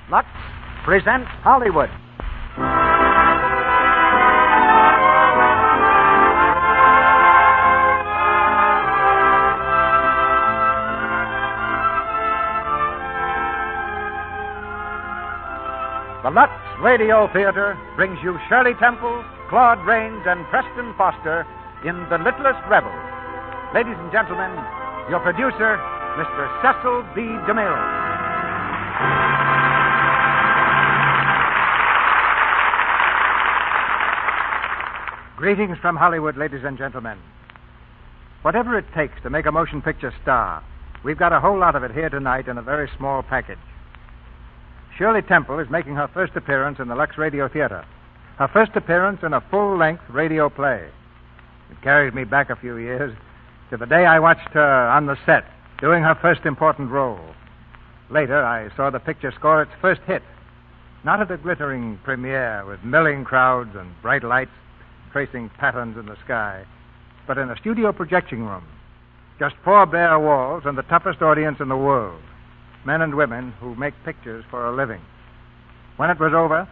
Lux presents Hollywood. The Lux Radio Theater brings you Shirley Temple, Claude Rains, and Preston Foster in The Littlest Rebel. Ladies and gentlemen, your producer, Mr. Cecil B. DeMille. Greetings from Hollywood, ladies and gentlemen. Whatever it takes to make a motion picture star, we've got a whole lot of it here tonight in a very small package. Shirley Temple is making her first appearance in the Lux Radio Theater. Her first appearance in a full-length radio play. It carries me back a few years to the day I watched her on the set doing her first important role. Later, I saw the picture score its first hit. Not at a glittering premiere with milling crowds and bright lights tracing patterns in the sky, but in a studio projection room. Just 4 bare walls and the toughest audience in the world. Men and women who make pictures for a living. When it was over,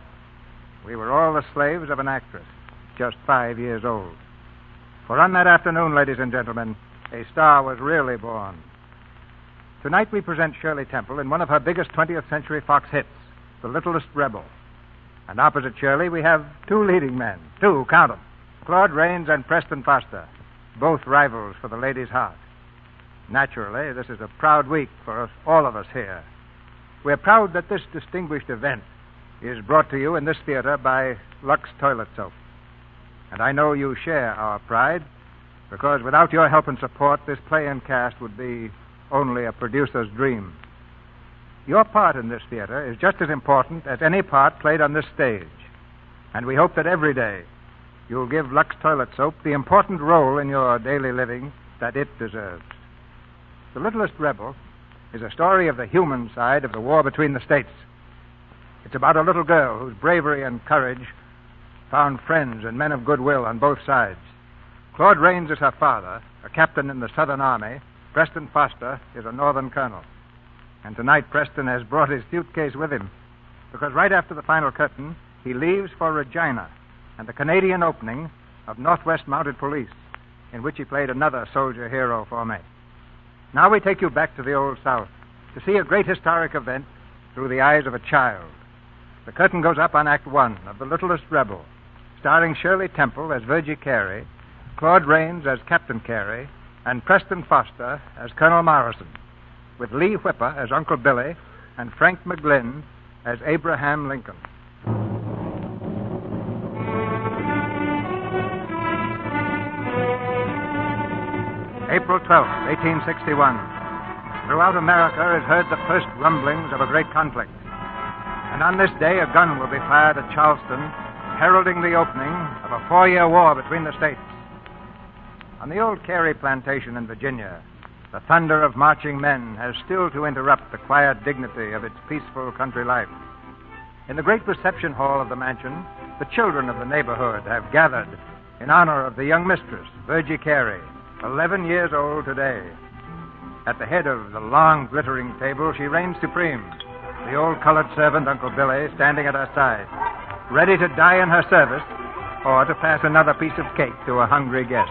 we were all the slaves of an actress, just 5 years old. For on that afternoon, ladies and gentlemen, a star was really born. Tonight we present Shirley Temple in one of her biggest 20th Century Fox hits, The Littlest Rebel. And opposite Shirley we have 2 leading men. 2, count them. Claude Rains and Preston Foster, both rivals for the lady's heart. Naturally, this is a proud week for us, all of us here. We're proud that this distinguished event is brought to you in this theater by Lux Toilet Soap. And I know you share our pride, because without your help and support, this play and cast would be only a producer's dream. Your part in this theater is just as important as any part played on this stage. And we hope that every day you'll give Lux Toilet Soap the important role in your daily living that it deserves. The Littlest Rebel is a story of the human side of the war between the states. It's about a little girl whose bravery and courage found friends and men of goodwill on both sides. Claude Rains is her father, a captain in the Southern Army. Preston Foster is a Northern colonel. And tonight Preston has brought his suitcase with him, because right after the final curtain, he leaves for Regina and the Canadian opening of Northwest Mounted Police, in which he played another soldier hero for me. Now we take you back to the Old South to see a great historic event through the eyes of a child. The curtain goes up on Act 1 of The Littlest Rebel, starring Shirley Temple as Virgie Carey, Claude Rains as Captain Carey, and Preston Foster as Colonel Morrison, with Lee Whipper as Uncle Billy and Frank McGlynn as Abraham Lincoln. April 12th, 1861. Throughout America is heard the first rumblings of a great conflict. And on this day, a gun will be fired at Charleston, heralding the opening of a 4-year war between the states. On the old Carey plantation in Virginia, the thunder of marching men has still to interrupt the quiet dignity of its peaceful country life. In the great reception hall of the mansion, the children of the neighborhood have gathered in honor of the young mistress, Virgie Carey, 11 years old today. At the head of the long, glittering table, she reigns supreme, the old colored servant, Uncle Billy, standing at her side, ready to die in her service or to pass another piece of cake to a hungry guest.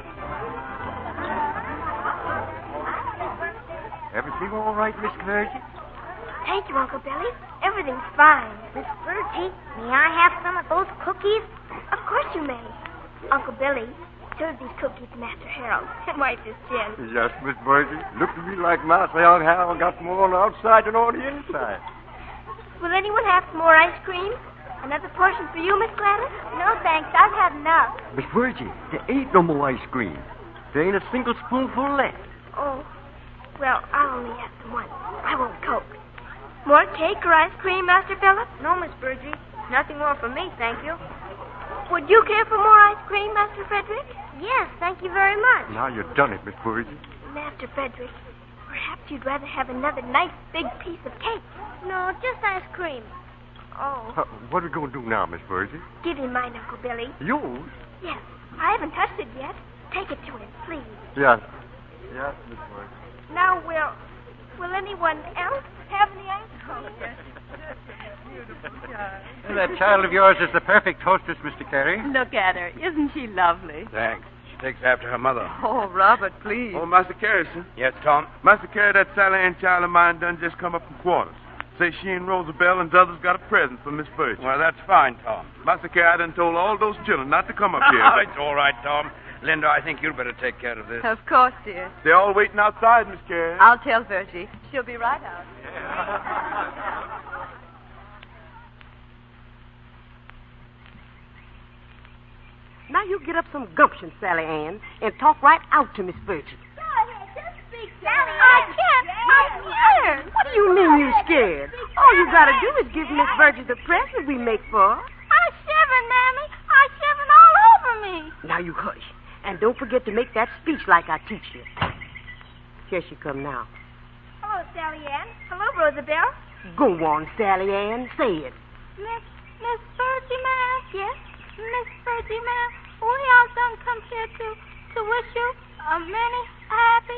Everything all right, Miss Virgie? Thank you, Uncle Billy. Everything's fine. Miss Virgie, may I have some of those cookies? Of course you may. Uncle Billy, serve these cookies to Master Harold and wipe his chin. Yes, Miss Virgie. Look to me like Master Young Harold got more on the outside than on the inside. Will anyone have some more ice cream? Another portion for you, Miss Gladys? No, thanks. I've had enough. Miss Virgie, there ain't no more ice cream. There ain't a single spoonful left. Oh, well, I'll only have some once. I won't coke. More cake or ice cream, Master Philip? No, Miss Virgie. Nothing more for me, thank you. Would you care for more ice cream, Master Frederick? Yes, thank you very much. Now you've done it, Miss Virgie. Master Frederick, perhaps you'd rather have another nice big piece of cake. No, just ice cream. Oh. What are we going to do now, Miss Virgie? Give him mine, Uncle Billy. Yours? Yes. I haven't touched it yet. Take it to him, please. Yes. Yes, Miss Virgie. Now, will anyone else have any ice cream? beautiful child. That child of yours is the perfect hostess, Mr. Carey. Look at her. Isn't she lovely? Thanks. She takes after her mother. Oh, Robert, please. Oh, Master Carey, sir. Yes, Tom? Master Carey, that Sally Ann child of mine done just come up from quarters. Say she and Rosabelle and others got a present for Miss Virgil. Well, that's fine, Tom. Master Carey, I done told all those children not to come up here. Oh, it's all right, Tom. Linda, I think you'd better take care of this. Of course, dear. They're all waiting outside, Miss Carey. I'll tell Virgie. She'll be right out. Now you get up some gumption, Sally Ann, and talk right out to Miss Virgil. Sally, I can't. I'm scared. What do you mean you scared? All you gotta do is give Miss Virgil the present we make for her. I'm shivering, Mammy. I'm shivering all over me. Now you hush. And don't forget to make that speech like I teach you. Here she come now. Hello, Sally Ann. Hello, Rosabelle. Go on, Sally Ann. Say it. Miss Virgie, ma'am. Yes, Miss Virgie, ma'am. We all done come here to wish you a many happy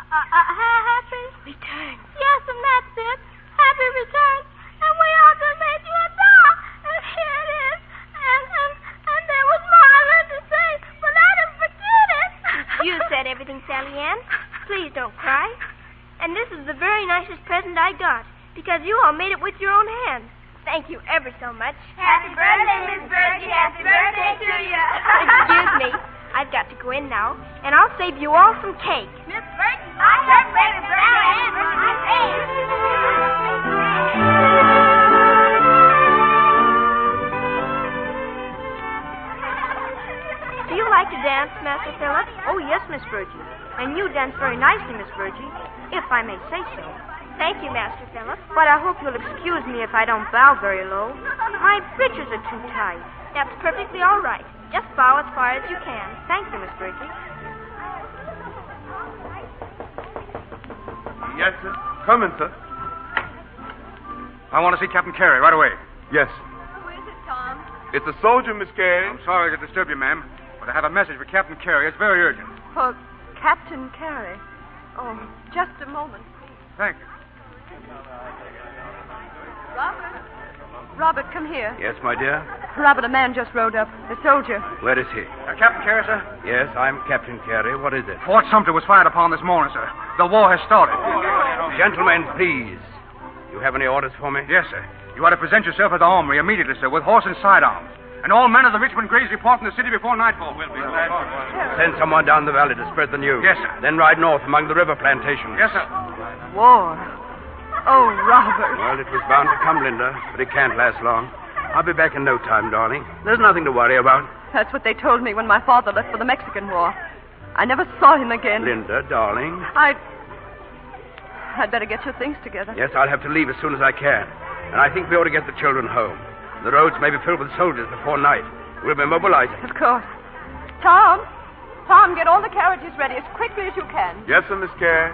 Return. Yes, and that's it. Happy returns. And we all done made you a doll. And here it is. And there was more I learned to say, but I didn't forget it. You said everything, Sally Ann. Please don't cry. And this is the very nicest present I got, because you all made it with your own hands. Thank you ever so much. Happy birthday, Miss Virgie. Happy birthday to you. Excuse me. I've got to go in now, and I'll save you all some cake. Miss Virgie, I love baby Do you like to dance, Master Philip? Oh, yes, Miss Virgie. And you dance very nicely, Miss Virgie, if I may say so. Thank you, Master Philip. But I hope you'll excuse me if I don't bow very low. My breeches are too tight. That's perfectly all right. Just bow as far as you can. Thank you, Miss Virgie. Yes, sir. Coming, sir. I want to see Captain Carey right away. Yes. Who is it, Tom? It's a soldier, Miss Carey. I'm sorry to disturb you, ma'am, but I have a message for Captain Carey. It's very urgent. For Captain Carey. Oh, just a moment, please. Thank you. Robert, come here. Yes, my dear? Robert, a man just rode up. A soldier. Where is he? Captain Carey, sir? Yes, I'm Captain Carey. What is it? Fort Sumter was fired upon this morning, sir. The war has started. Gentlemen, please. You have any orders for me? Yes, sir. You are to present yourself at the armory immediately, sir, with horse and sidearms. And all men of the Richmond Grays report in the city before nightfall. We'll be glad to. Send someone down the valley to spread the news. Yes, sir. Then ride north among the river plantations. Yes, sir. War. Oh, Robert. Well, it was bound to come, Linda, but it can't last long. I'll be back in no time, darling. There's nothing to worry about. That's what they told me when my father left for the Mexican War. I never saw him again. Linda, darling. I'd better get your things together. Yes, I'll have to leave as soon as I can. And I think we ought to get the children home. The roads may be filled with soldiers before night. We'll be mobilizing. Of course. Tom, get all the carriages ready as quickly as you can. Yes, sir, Miss Carey.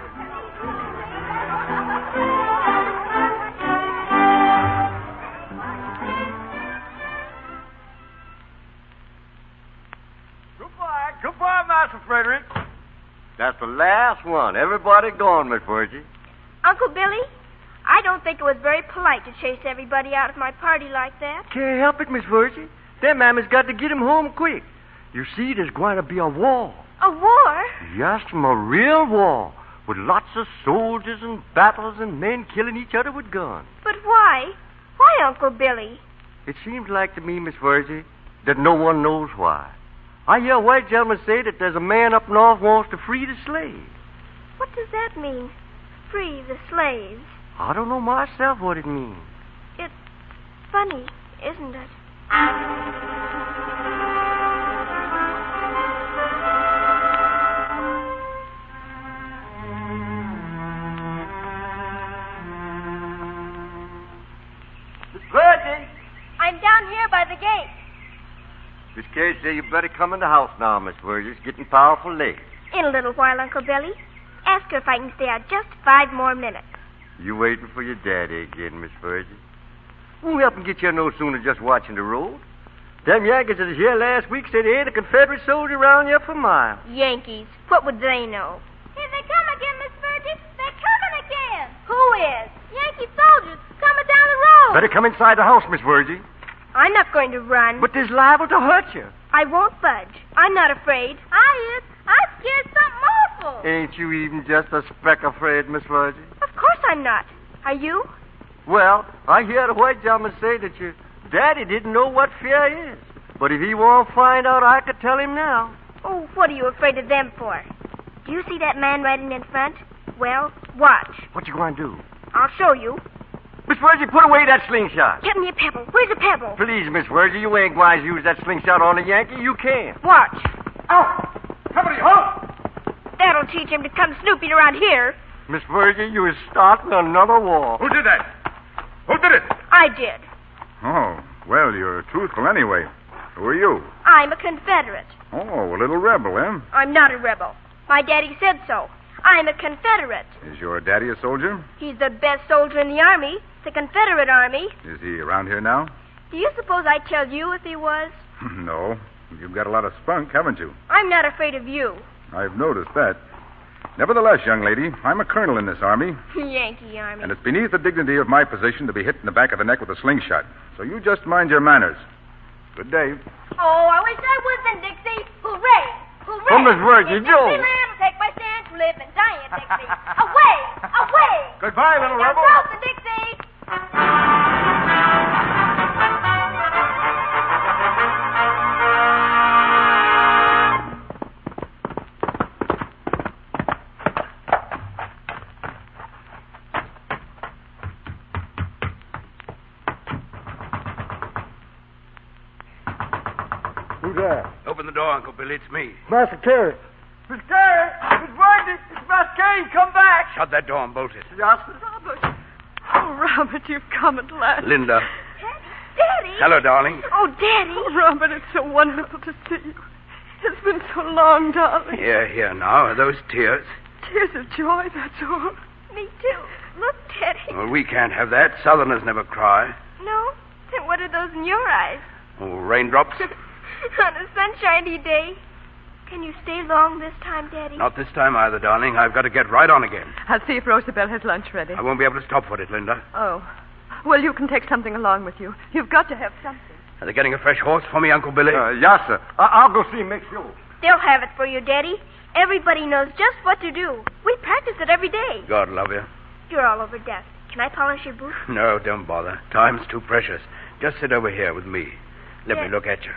Goodbye, Master Frederick. That's the last one. Everybody gone, Miss Virgie. Uncle Billy, I don't think it was very polite to chase everybody out of my party like that. Can't help it, Miss Virgie. Them mammies got to get him home quick. You see, there's going to be a war. A war? Yes, a real war. With lots of soldiers and battles and men killing each other with guns. But why? Why, Uncle Billy? It seems like to me, Miss Virgie, that no one knows why. I hear a white gentleman say that there's a man up north wants to free the slaves. What does that mean? Free the slaves? I don't know myself what it means. It's funny, isn't it? Miss Virgie! I'm down here by the gate. Miss Carey said you better come in the house now, Miss Virgie. It's getting powerful late. In a little while, Uncle Billy. Ask her if I can stay out just 5 more minutes. You waiting for your daddy again, Miss Virgie? Won't help him get you no sooner just watching the road. Them Yankees that was here last week said there ain't a Confederate soldier around here for miles. Yankees. What would they know? Here they come again, Miss Virgie. They're coming again. Who is? Yankee soldiers coming down the road. go. Better come inside the house, Miss Virgie. I'm not going to run. But this liable to hurt you. I won't budge. I'm not afraid. I is. I'm scared something awful. Ain't you even just a speck afraid, Miss Virgie? Of course I'm not. Are you? Well, I hear the white gentleman say that your daddy didn't know what fear is. But if he won't find out, I could tell him now. Oh, what are you afraid of them for? Do you see that man riding in front? Well, watch. What you going to do? I'll show you. Miss Virgie, put away that slingshot. Get me a pebble. Where's a pebble? Please, Miss Virgie, you ain't going to use that slingshot on a Yankee. You can't. Watch. Oh! Somebody, halt! That'll teach him to come snooping around here. Miss Virgie, you is starting another war. Who did that? Who did it? I did. Oh, well, you're truthful anyway. Who are you? I'm a Confederate. Oh, a little rebel, eh? I'm not a rebel. My daddy said so. I'm a Confederate. Is your daddy a soldier? He's the best soldier in the Army, the Confederate Army. Is he around here now? Do you suppose I'd tell you if he was? No. You've got a lot of spunk, haven't you? I'm not afraid of you. I've noticed that. Nevertheless, young lady, I'm a colonel in this army. Yankee Army. And it's beneath the dignity of my position to be hit in the back of the neck with a slingshot. So you just mind your manners. Good day. Oh, I wish I was in Dixie. Hooray! Hooray! Come, Miss Virgie, In Joe. Dixieland, take my stand to live and die in Dixie. Away! Away! Goodbye, little Now rebel. go to Dixie! Who's that? Open the door, Uncle Billy. It's me. Master Carey. Miss Carey! Miss Virgie! It's Master Carey. Come back! Shut that door and bolt it. Jocelyn. Robert. Oh, Robert, you've come at last. Linda. Daddy! Hello, darling. Oh, Daddy! Oh, Robert, it's so wonderful to see you. It's been so long, darling. Here now. Are those tears? Tears of joy, that's all. Me too. Look, Daddy. Well, we can't have that. Southerners never cry. No? Then what are those in your eyes? Oh, raindrops? On a sunshiny day. Can you stay long this time, Daddy? Not this time either, darling. I've got to get right on again. I'll see if Rosabelle has lunch ready. I won't be able to stop for it, Linda. Oh. Well, you can take something along with you. You've got to have something. Are they getting a fresh horse for me, Uncle Billy? Yes, sir. I'll go see Mick Show. They'll have it for you, Daddy. Everybody knows just what to do. We practice it every day. God love you. You're all over dust. Can I polish your boots? No, don't bother. Time's too precious. Just sit over here with me. Let me Yes. look at you.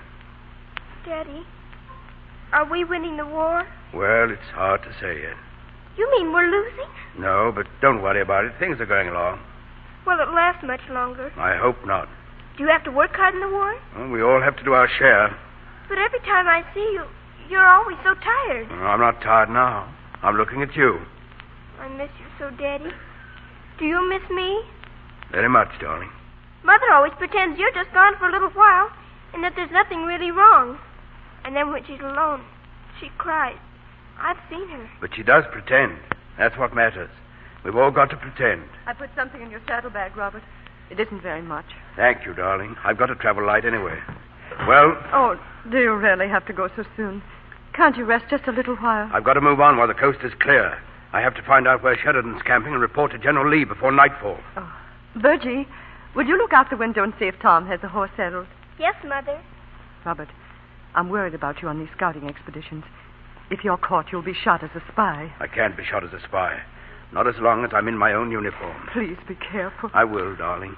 Daddy, are we winning the war? Well, it's hard to say yet. You mean we're losing? No, but don't worry about it. Things are going along. Will it last much longer? I hope not. Do you have to work hard in the war? Well, we all have to do our share. But every time I see you, you're always so tired. I'm not tired now. I'm looking at you. I miss you so, Daddy. Do you miss me? Very much, darling. Mother always pretends you're just gone for a little while and that there's nothing really wrong. And then when she's alone, she cries. I've seen her. But she does pretend. That's what matters. We've all got to pretend. I put something in your saddlebag, Robert. It isn't very much. Thank you, darling. I've got to travel light anyway. Well, Oh, do you really have to go so soon? Can't you rest just a little while? I've got to move on while the coast is clear. I have to find out where Sheridan's camping and report to General Lee before nightfall. Oh. Virgie, would you look out the window and see if Tom has the horse saddled? Yes, Mother. Robert, I'm worried about you on these scouting expeditions. If you're caught, you'll be shot as a spy. I can't be shot as a spy. Not as long as I'm in my own uniform. Please be careful. I will, darling.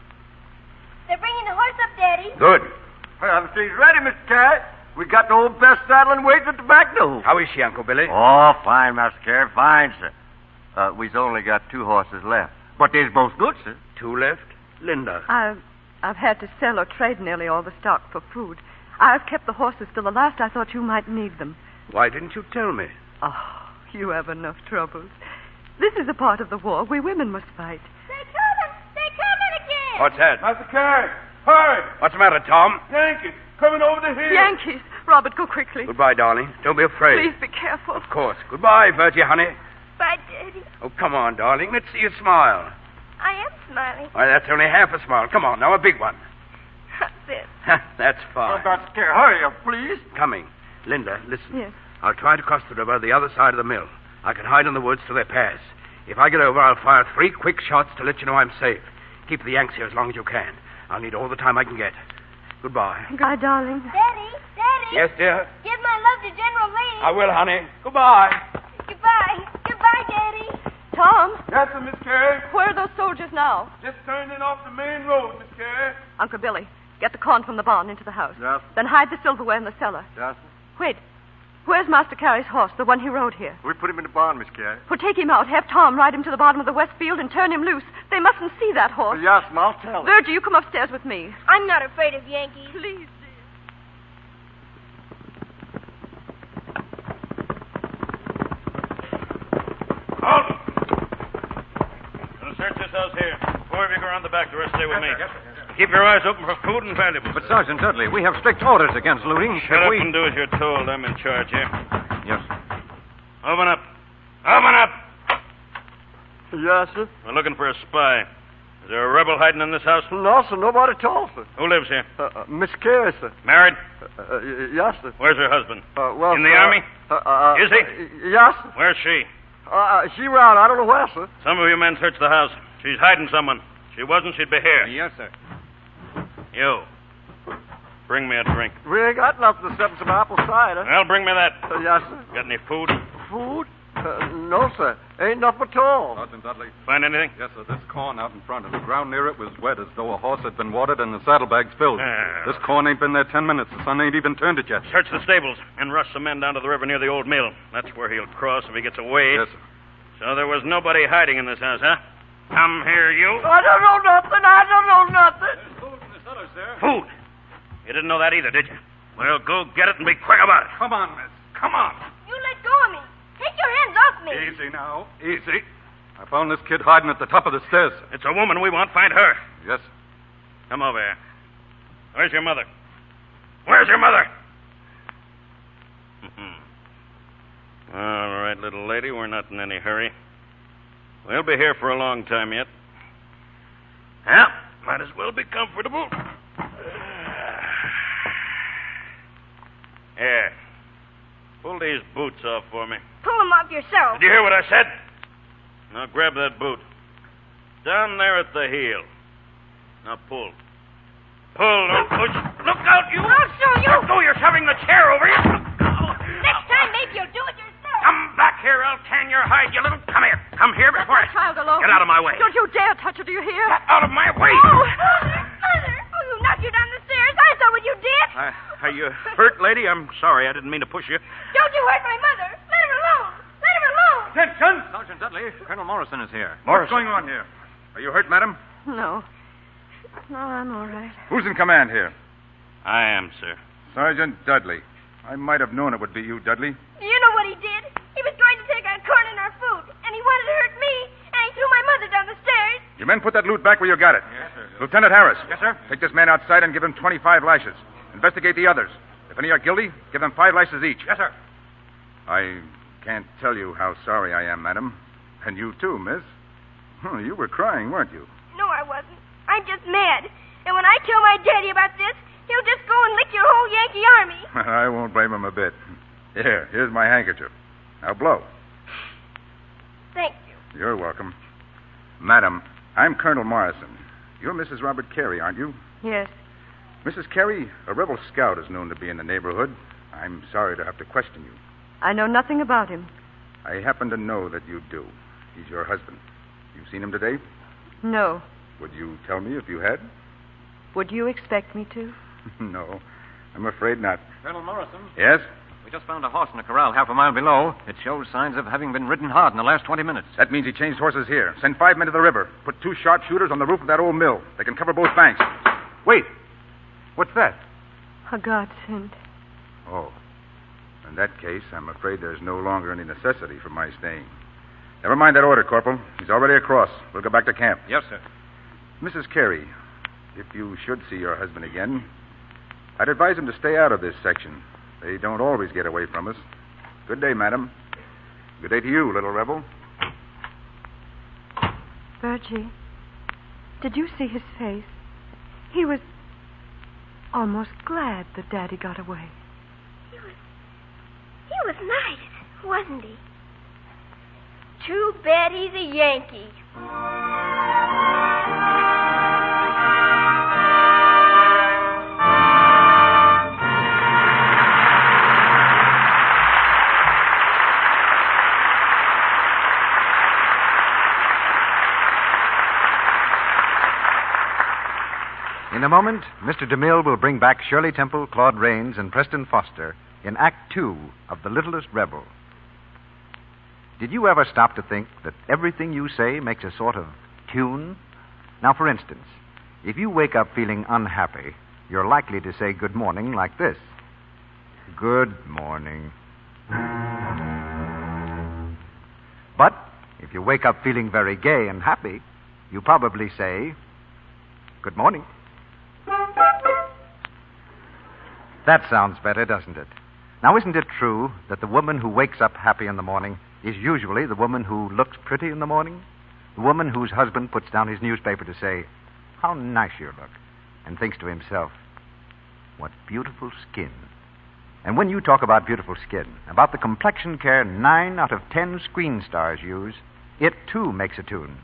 They're bringing the horse up, Daddy. Good. Well, she's ready, Mr. Carey. We got the old best saddling waiting at the back door. How is she, Uncle Billy? Oh, fine, Master Carey. Fine, sir. We've only got 2 horses left. But they's both good, sir. 2 left? Linda. I've had to sell or trade nearly all the stock for food. I've kept the horses till the last. I thought you might need them. Why didn't you tell me? Oh, you have enough troubles. This is a part of the war. We women must fight. They're coming! They're coming again! What's that? Master Carey! Hurry! What's the matter, Tom? Yankees! Coming over the hill! Yankees! Robert, go quickly. Goodbye, darling. Don't be afraid. Please be careful. Of course. Goodbye, Virgie, honey. Bye, Daddy. Oh, come on, darling. Let's see you smile. I am smiling. Why, that's only half a smile. Come on, now a big one. This. That's fine. Master Carey, hurry up, please. Coming. Linda, listen. Yes. I'll try to cross the river the other side of the mill. I can hide in the woods till they pass. If I get over, I'll fire 3 quick shots to let you know I'm safe. Keep the Yanks here as long as you can. I'll need all the time I can get. Goodbye. Goodbye, darling. Daddy, Daddy. Yes, dear? Give my love to General Lee. I will, honey. Goodbye. Goodbye. Goodbye, Daddy. Tom, Yes, sir, Miss Carey. where are those soldiers now? Just turned in off the main road, Miss Carey. Uncle Billy, get the corn from the barn into the house. Yes. Then hide the silverware in the cellar. Yes, Wait. Where's Master Carey's horse, the one he rode here? we put him in the barn, Miss Carey. Well, take him out. Have Tom ride him to the bottom of the west field and turn him loose. They mustn't see that horse. Yes, I'll tell him. Virgie, you come upstairs with me. I'm not afraid of Yankees. Please, dear. Halt! We'll search this house here. Four of you go around the back. The rest stay with me. Keep your eyes open for food and valuables. But, Sergeant Dudley, we have strict orders against looting. Shut up and do as you're told. I'm in charge here. Yes. Open up. Open up! Yes, sir. We're looking for a spy. Is there a rebel hiding in this house? No, sir, nobody at all, sir. Who lives here? Miss Carey, sir. Married? Yes, sir. Where's her husband? Well, In the army? Is he? Yes, sir. Where's she? She around, I don't know where, sir. Some of you men search the house. She's hiding someone. If she wasn't, she'd be here. Yes, sir. You. Bring me a drink. We ain't got nothing except some apple cider. Well, bring me that. Yes, sir. Got any food? Food? No, sir. Ain't nothing at all. Sergeant Dudley. Find anything? Yes, sir. This corn out in front of the ground near it was wet as though a horse had been watered and the saddlebags filled. This corn ain't been there 10 minutes. The sun ain't even turned it yet. Search the stables and rush some men down to the river near the old mill. That's where he'll cross if he gets away. Yes, sir. So there was nobody hiding in this house, huh? Come here, you. I don't know nothing. I don't know nothing. There's food in the cellar, sir. Food. You didn't know that either, did you? Well, go get it and be quick about it. Come on, miss. Come on. You let go of me. Take your hands off me. Easy now. Easy. I found this kid hiding at the top of the stairs. It's a woman we want. Find her. Yes. Come over here. Where's your mother? Where's your mother? All right, little lady, we're not in any hurry. We'll be here for a long time yet. Yeah, might as well be comfortable. Here. Pull these boots off for me. Pull them off yourself. Did you hear what I said? Now grab that boot. Down there at the heel. Now pull. Pull, don't push. Look out, you! I'll show you. Let go, you're shoving the chair over you. Next time, maybe you'll do it yourself. Come back here, I'll tan your hide, you little... Come here. Come here before Let the child alone. Get out of my way. Don't you dare touch her, do you hear? Get out of my way. Oh, Mother! Oh, you knocked you down the stairs. I saw what you did. Are you hurt, lady? I'm sorry. I didn't mean to push you. Don't you hurt my mother. Let her alone. Let her alone. Attention! Sergeant Dudley, Colonel Morrison is here. What's going on here? Are you hurt, madam? No. No, I'm all right. Who's in command here? I am, sir. Sergeant Dudley. I might have known it would be you, Dudley. You know what he did? He was going to take our corn and our food, and he wanted to hurt me, and he threw my mother down the stairs. You men put that loot back where you got it. Yes, sir. Lieutenant Harris. Yes, sir. Take this man outside and give him 25 lashes. Investigate the others. If any are guilty, give them 5 lashes each. Yes, sir. I can't tell you how sorry I am, madam. And you too, miss. You were crying, weren't you? No, I wasn't. I'm just mad. And when I tell my daddy about this, he'll just go and lick your whole Yankee army. I won't blame him a bit. Here's my handkerchief. Now blow. Thank you. You're welcome. Madam, I'm Colonel Morrison. You're Mrs. Robert Carey, aren't you? Yes. Mrs. Carey, a rebel scout is known to be in the neighborhood. I'm sorry to have to question you. I know nothing about him. I happen to know that you do. He's your husband. You've seen him today? No. Would you tell me if you had? Would you expect me to? No, I'm afraid not. Colonel Morrison, Yes? we just found a horse in a corral half a mile below. It shows signs of having been ridden hard in the last 20 minutes. That means he changed horses here. Send 5 men to the river. Put 2 sharpshooters on the roof of that old mill. They can cover both banks. Wait. What's that? A godsend. Oh. In that case, I'm afraid there's no longer any necessity for my staying. Never mind that order, Corporal. He's already across. We'll go back to camp. Yes, sir. Mrs. Carey, if you should see your husband again, I'd advise him to stay out of this section. They don't always get away from us. Good day, madam. Good day to you, little rebel. Virgie, did you see his face? He was almost glad that Daddy got away. He was nice, wasn't he? Too bad he's a Yankee. In a moment, Mr. DeMille will bring back Shirley Temple, Claude Rains, and Preston Foster in Act 2 of The Littlest Rebel. Did you ever stop to think that everything you say makes a sort of tune? Now, for instance, if you wake up feeling unhappy, you're likely to say good morning like this. Good morning. But if you wake up feeling very gay and happy, you probably say, good morning. That sounds better, doesn't it? Now, isn't it true that the woman who wakes up happy in the morning is usually the woman who looks pretty in the morning? The woman whose husband puts down his newspaper to say, how nice you look, and thinks to himself, what beautiful skin. And when you talk about beautiful skin, about the complexion care 9 out of 10 screen stars use, it too makes a tune.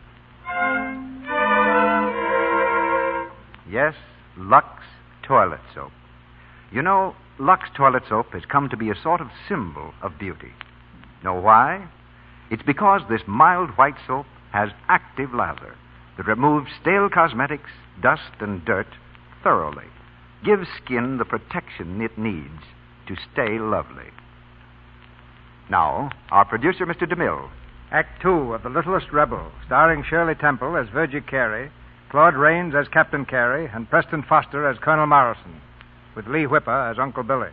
Yes, Lux toilet soap. You know, Lux toilet soap has come to be a sort of symbol of beauty. Know why? It's because this mild white soap has active lather that removes stale cosmetics, dust, and dirt thoroughly, gives skin the protection it needs to stay lovely. Now, our producer, Mr. DeMille. Act 2 of The Littlest Rebel, starring Shirley Temple as Virgie Carey, Claude Rains as Captain Carey, and Preston Foster as Colonel Morrison, with Lee Whipper as Uncle Billy.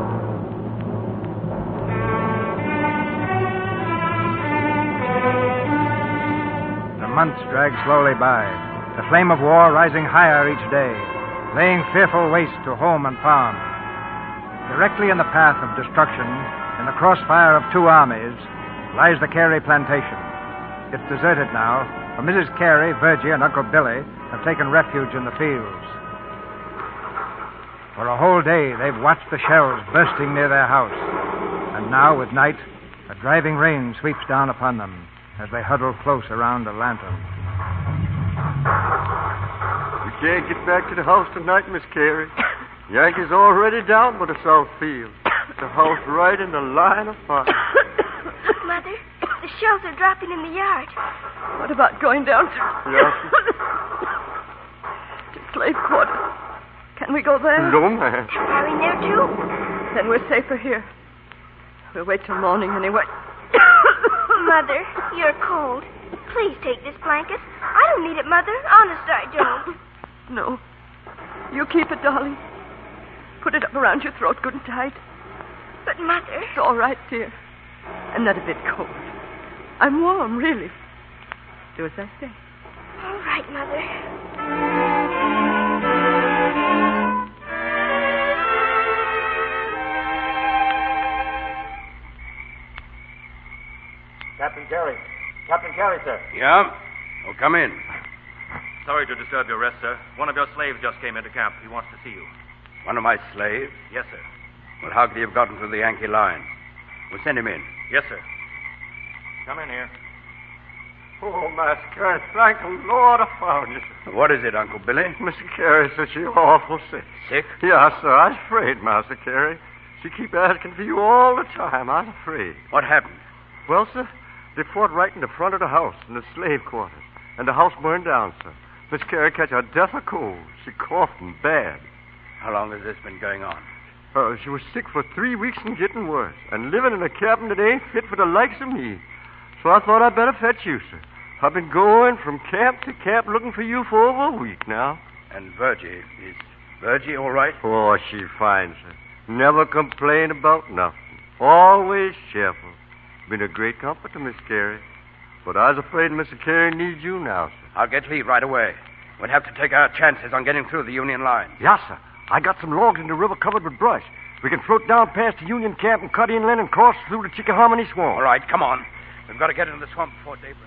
The months drag slowly by, the flame of war rising higher each day, laying fearful waste to home and farm. Directly in the path of destruction, in the crossfire of two armies, lies the Carey plantation. It's deserted now, for Mrs. Carey, Virgie, and Uncle Billy have taken refuge in the fields. For a whole day, they've watched the shells bursting near their house. And now, with night, a driving rain sweeps down upon them as they huddle close around a lantern. We can't get back to the house tonight, Miss Carey. Yankees already down by the south field. The house right in the line of fire. Look, Mother. The shells are dropping in the yard. What about going down to... Yes? to slave quarters? Can we go there? No, ma'am. Are we there, too? Then we're safer here. We'll wait till morning anyway. Mother, you're cold. Please take this blanket. I don't need it, Mother. Honest, I don't. No. You keep it, darling. Put it up around your throat good and tight. But, Mother... It's all right, dear. I'm not a bit cold. I'm warm, really. Do as I say. All right, Mother. Captain Carey. Captain Carey, sir. Yeah? Oh, come in. Sorry to disturb your rest, sir. One of your slaves just came into camp. He wants to see you. One of my slaves? Yes, sir. Well, how could he have gotten through the Yankee line? We'll send him in. Yes, sir. Come in here. Oh, Master Carey, thank the Lord I found you. What is it, Uncle Billy? Mr. Carey said she's awful sick. Sick? Yes, sir. I was afraid, Master Carey. She keep asking for you all the time. I was afraid. What happened? Well, sir, they fought right in the front of the house in the slave quarters. And the house burned down, sir. Miss Carey catch a death of cold. She coughing bad. How long has this been going on? She was sick for 3 weeks and getting worse. And living in a cabin that ain't fit for the likes of me. So I thought I'd better fetch you, sir. I've been going from camp to camp looking for you for over a week now. And Virgie, is Virgie all right? Oh, she's fine, sir. Never complain about nothing. Always cheerful. Been a great comfort to Miss Carey. But I was afraid Mr. Carey needs you now, sir. I'll get leave right away. We'll have to take our chances on getting through the Union line. Yes, sir. I got some logs in the river covered with brush. We can float down past the Union camp and cut inland and cross through the Chickahominy swamp. All right, come on. We've got to get into the swamp before daybreak.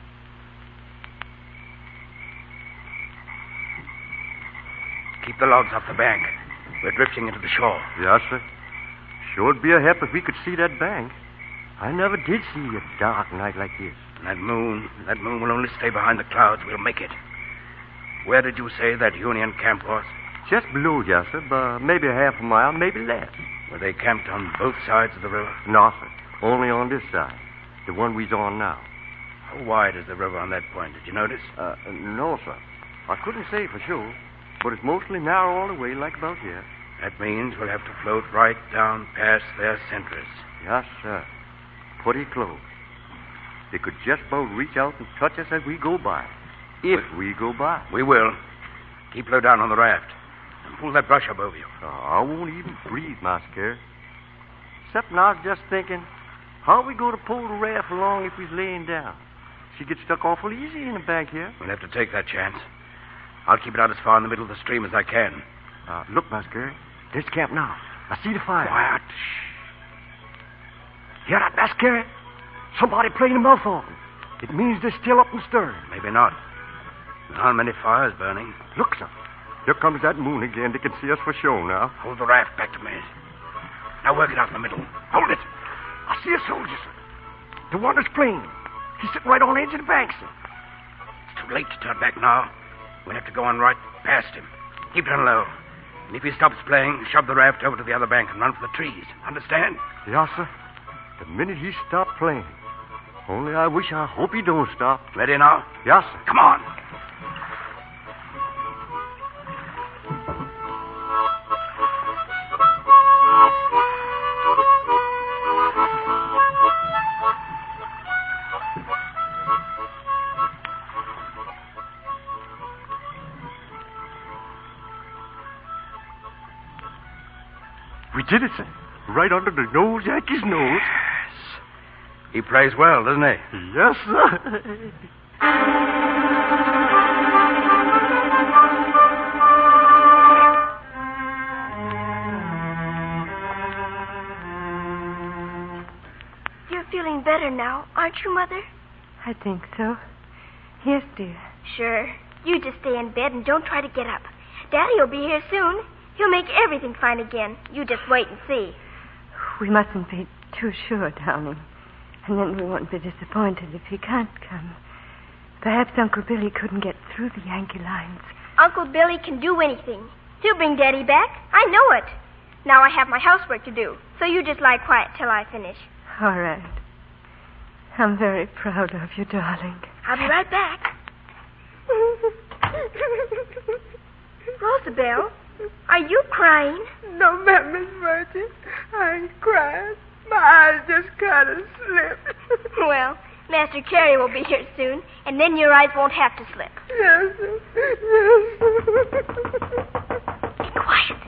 Keep the logs off the bank. We're drifting into the shore. Yes, sir. Sure'd be a help if we could see that bank. I never did see a dark night like this. And that moon will only stay behind the clouds. We'll make it. Where did you say that Union camp was? Just below, yes, sir. Maybe half a mile, maybe less. Were they camped on both sides of the river? No, sir. Only on this side. The one we's on now. How wide is the river on that point? Did you notice? No, sir. I couldn't say for sure. but it's mostly narrow all the way, like about here. That means we'll have to float right down past their sentries. Yes, sir. Pretty close. They could just about reach out and touch us as we go by. If we go by. We will. Keep low down on the raft. And pull that brush up over you. Oh, I won't even breathe, Master Carey. Except I was just thinking, how are we going to pull the raft along if we's laying down? She gets stuck awful easy in the bank here. We'll have to take that chance. I'll keep it out as far in the middle of the stream as I can. Look, Master Carey. There's camp now. I see the fire. Quiet. Hear that, Master Carey? Somebody playing a mouth organ. It means they're still up and stirring. Maybe not. There aren't many fires burning. Look, sir. Here comes that moon again. They can see us for sure now. Hold the raft back to me. Now work it out in the middle. Hold it. I see a soldier, sir. The one that's playing. He's sitting right on the edge of the bank, sir. It's too late to turn back now. We'll have to go on right past him. Keep it on low. And if he stops playing, shove the raft over to the other bank and run for the trees. Understand? Yes, sir. The minute he stopped playing. Only I hope he don't stop. Ready now? Yes, sir. Come on. We did it, sir. Right under the nose, Yankee's nose. Yes. He plays well, doesn't he? Yes, sir. You're feeling better now, aren't you, Mother? I think so. Yes, dear. Sure. You just stay in bed and don't try to get up. Daddy will be here soon. He'll make everything fine again. You just wait and see. We mustn't be too sure, darling. And then we won't be disappointed if he can't come. Perhaps Uncle Billy couldn't get through the Yankee lines. Uncle Billy can do anything. He'll bring Daddy back. I know it. Now I have my housework to do, so you just lie quiet till I finish. All right. I'm very proud of you, darling. I'll be right back. Rosabelle, are you crying? No, ma'am, Miss Virgin. I ain't crying. My eyes just kind of slipped. Well, Master Carey will be here soon, and then your eyes won't have to slip. Yes, sir. Yes, sir. Be quiet.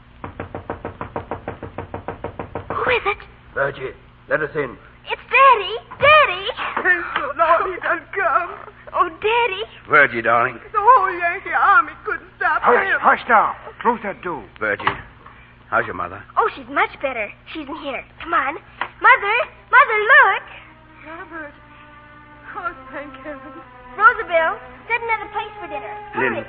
Who is it? Virgie, let us in. It's Daddy. Daddy. Thank the Lord he done come. Oh, Daddy. Virgie, darling. The whole Yankee army couldn't stop him. Hush now. Close that door. Virgie, how's your mother? Oh, she's much better. She's in here. Come on. Mother. Mother, look. Robert. Oh, thank heaven. Rosabelle, set another place for dinner. Hurry.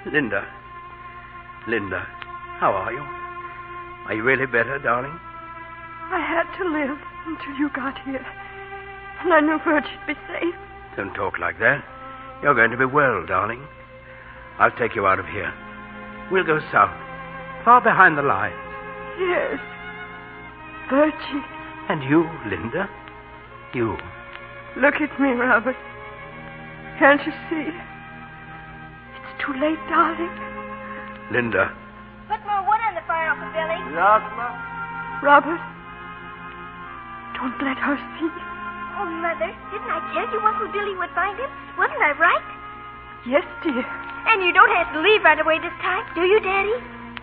Linda, how are you? Are you really better, darling? I had to live until you got here. And I knew Virgie'd be safe. Don't talk like that. You're going to be well, darling. I'll take you out of here. We'll go south, far behind the lines. Yes. Virgie. And you, Linda? You. Look at me, Robert. Can't you see? It's too late, darling. Linda. Put more wood on the fire, Uncle Billy. Yes, ma'am. Robert, don't let her see. Oh, Mother, didn't I tell you Uncle Billy would find him? Wasn't I right? Yes, dear. And you don't have to leave right away this time, do you, Daddy?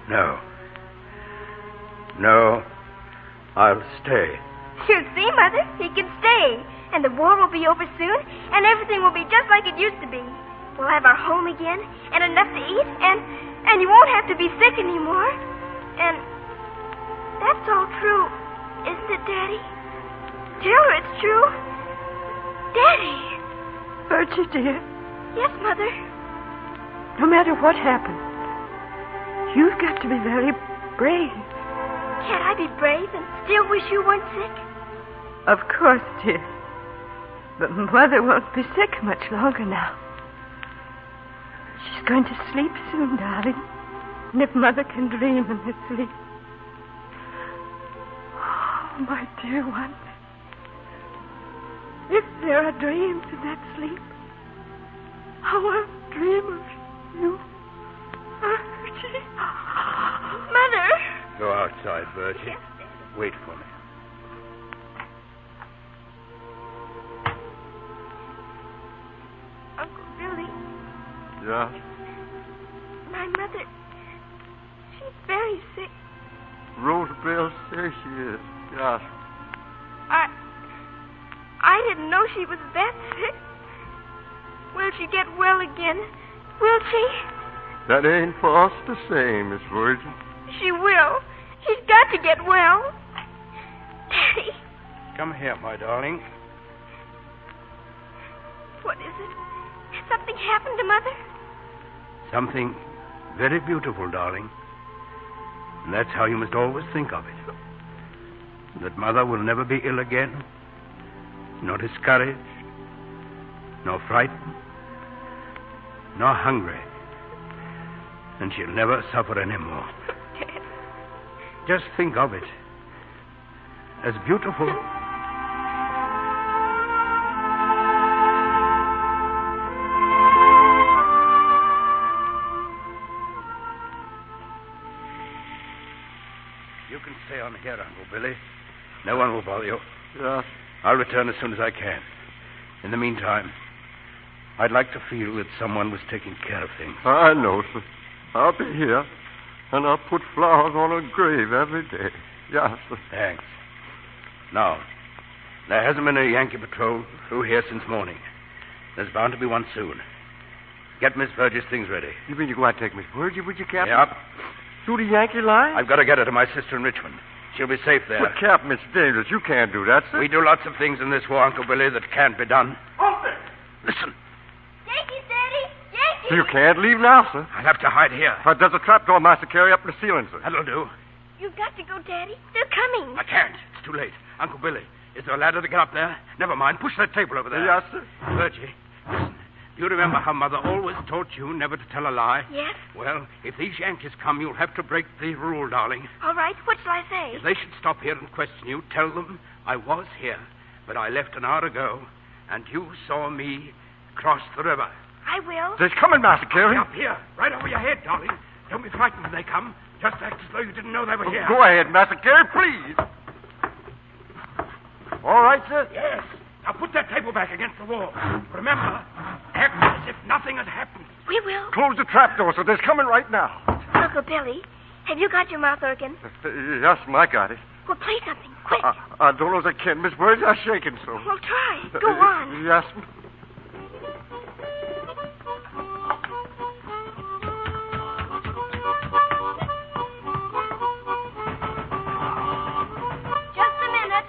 No, I'll stay. You see, Mother, he can stay. And the war will be over soon, and everything will be just like it used to be. We'll have our home again, and enough to eat, and you won't have to be sick anymore. And that's all true, isn't it, Daddy? Tell her it's true. Daddy. Virgie, dear. Yes, Mother. No matter what happens, you've got to be very brave. Can't I be brave and still wish you weren't sick? Of course, dear. But Mother won't be sick much longer now. She's going to sleep soon, darling. And if Mother can dream in her sleep. Oh, my dear one. If there are dreams in that sleep, I want to dream of you. Mother. Go outside, Virgie. Wait for me. Uncle Billy. Yeah? My mother. She's very sick. Rosabelle says she is. Yeah. I didn't know she was that sick. Will she get well again? Will she? That ain't for us to say, Miss Virgin. She will. She's got to get well. Daddy. Come here, my darling. What is it? Has something happened to Mother? Something very beautiful, darling. And that's how you must always think of it. That Mother will never be ill again, nor discouraged, nor frightened, nor hungry. And she'll never suffer anymore. Just think of it as beautiful. You can stay on here, Uncle Billy. No one will bother you. Yeah. I'll return as soon as I can. In the meantime, I'd like to feel that someone was taking care of things. I know, sir. I'll be here, and I'll put flowers on her grave every day. Yes, sir. Thanks. Now, there hasn't been a Yankee patrol through here since morning. There's bound to be one soon. Get Miss Virgie's things ready. You mean you're going to take Miss Virgie with you, Captain? Yep. Through the Yankee line? I've got to get her to my sister in Richmond. She'll be safe there. But, Captain, it's dangerous. You can't do that, sir. We do lots of things in this war, Uncle Billy, that can't be done. Open! Listen. Yankees, Daddy! Yankees! You can't leave now, sir. I'll have to hide here. There's a trapdoor, Master Carey, up in the ceiling, sir. That'll do. You've got to go, Daddy. They're coming. I can't. It's too late. Uncle Billy, is there a ladder to get up there? Never mind. Push that table over there. Yes, sir. Virgie, listen. Do you remember how Mother always taught you never to tell a lie? Yes. Well, if these Yankees come, you'll have to break the rule, darling. All right. What shall I say? If they should stop here and question you, tell them I was here, but I left an hour ago, and you saw me cross the river. I will. They're coming, Master Carey. Up here, right over your head, darling. Don't be frightened when they come. Just act as though you didn't know they were here. Go ahead, Master Carey, please. All right, sir? Yes. Now put that table back against the wall. Remember, act as if nothing has happened. We will. Close the trapdoor, sir. They're coming right now. Uncle Billy, have you got your mouth organ? Yes, I got it. Well, play something, quick. I don't know as I can. Miss Virgie's shaking so. Well, try. Go on. Yes. Just a minute.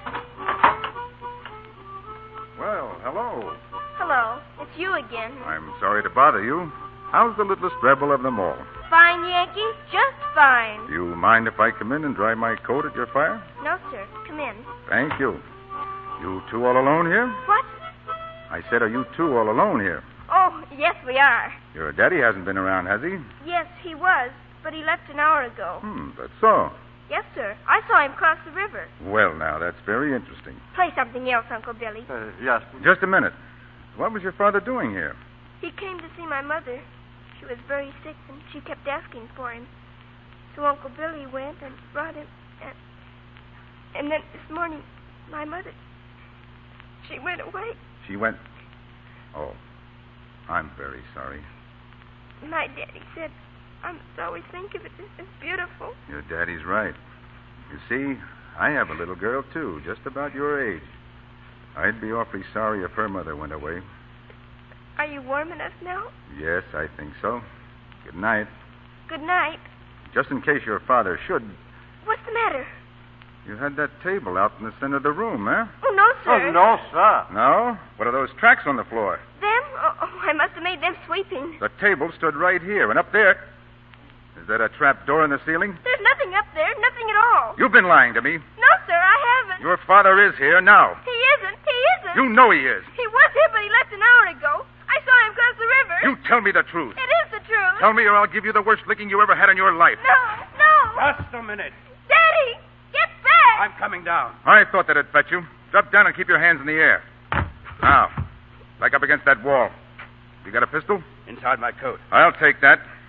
Well, hello. Hello. It's you again. I'm sorry to bother you. How's the littlest rebel of them all? Fine, Yankee. Just fine. Do you mind if I come in and dry my coat at your fire? No, sir. Come in. Thank you. You two all alone here? What? I said, are you two all alone here? Oh, yes, we are. Your daddy hasn't been around, has he? Yes, he was, but he left an hour ago. That's so. Yes, sir. I saw him cross the river. Well, now, that's very interesting. Play something else, Uncle Billy. Yes. Just a minute. What was your father doing here? He came to see my mother. She was very sick, and she kept asking for him. So Uncle Billy went and brought him, and then this morning, my mother, she went away. She went... Oh, I'm very sorry. My daddy said I must always think of it as beautiful. Your daddy's right. You see, I have a little girl, too, just about your age. I'd be awfully sorry if her mother went away. Are you warm enough now? Yes, I think so. Good night. Good night. Just in case your father should... What's the matter? You had that table out in the center of the room, eh? Oh, no, sir. Oh, no, sir. No? What are those tracks on the floor? Them? Oh, I must have made them sweeping. The table stood right here, and up there... Is that a trap door in the ceiling? There's nothing up there, nothing at all. You've been lying to me. No, sir, I haven't. Your father is here now. He isn't. He isn't. You know he is. He was here, but he left an hour ago. I saw him cross the river. You tell me the truth. It is the truth. Tell me or I'll give you the worst licking you ever had in your life. No. Just a minute. Daddy, get back. I'm coming down. I thought that'd fetch you. Drop down and keep your hands in the air. Now, back up against that wall. You got a pistol? Inside my coat. I'll take that.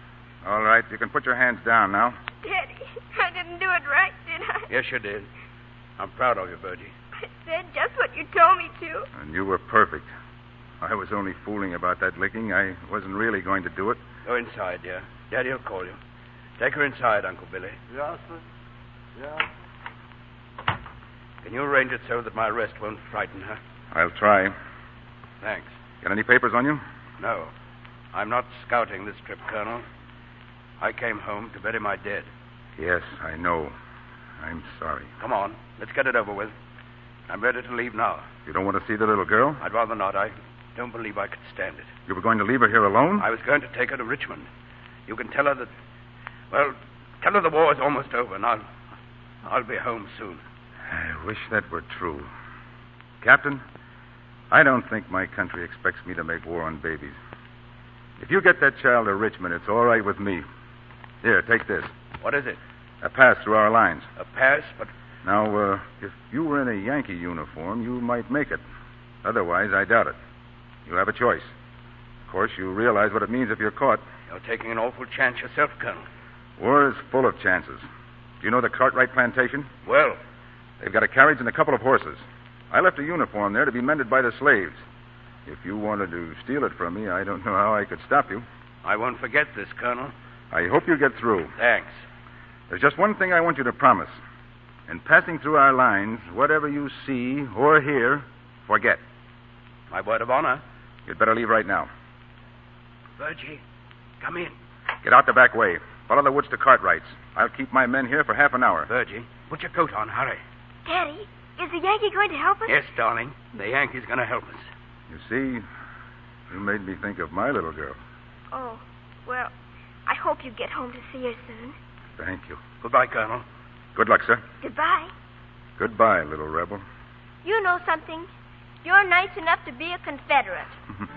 All right, you can put your hands down now. Daddy, I didn't do it right, did I? Yes, you did. I'm proud of you, Virgie. I said just what you told me to. And you were perfect. I was only fooling about that licking. I wasn't really going to do it. Go inside, dear. Daddy will call you. Take her inside, Uncle Billy. Yes, sir. Yeah. Can you arrange it so that my arrest won't frighten her? I'll try. Thanks. Got any papers on you? No. I'm not scouting this trip, Colonel. I came home to bury my dead. Yes, I know. I'm sorry. Come on. Let's get it over with. I'm ready to leave now. You don't want to see the little girl? I'd rather not. I don't believe I could stand it. You were going to leave her here alone? I was going to take her to Richmond. You can tell her that... Well, tell her the war is almost over, and I'll be home soon. I wish that were true. Captain, I don't think my country expects me to make war on babies. If you get that child to Richmond, it's all right with me. Here, take this. What is it? A pass through our lines. A pass? But... Now, if you were in a Yankee uniform, you might make it. Otherwise, I doubt it. You have a choice. Of course, you realize what it means if you're caught. You're taking an awful chance yourself, Colonel. War is full of chances. Do you know the Cartwright plantation? Well, they've got a carriage and a couple of horses. I left a uniform there to be mended by the slaves. If you wanted to steal it from me, I don't know how I could stop you. I won't forget this, Colonel. I hope you get through. Thanks. There's just one thing I want you to promise. In passing through our lines, whatever you see or hear, forget. My word of honor. You'd better leave right now. Virgie, come in. Get out the back way. Follow the woods to Cartwright's. I'll keep my men here for half an hour. Virgie, put your coat on. Hurry. Daddy, is the Yankee going to help us? Yes, darling. The Yankee's going to help us. You see, you made me think of my little girl. Oh, well, I hope you get home to see her soon. Thank you. Goodbye, Colonel. Good luck, sir. Goodbye. Goodbye, little rebel. You know something? You're nice enough to be a Confederate.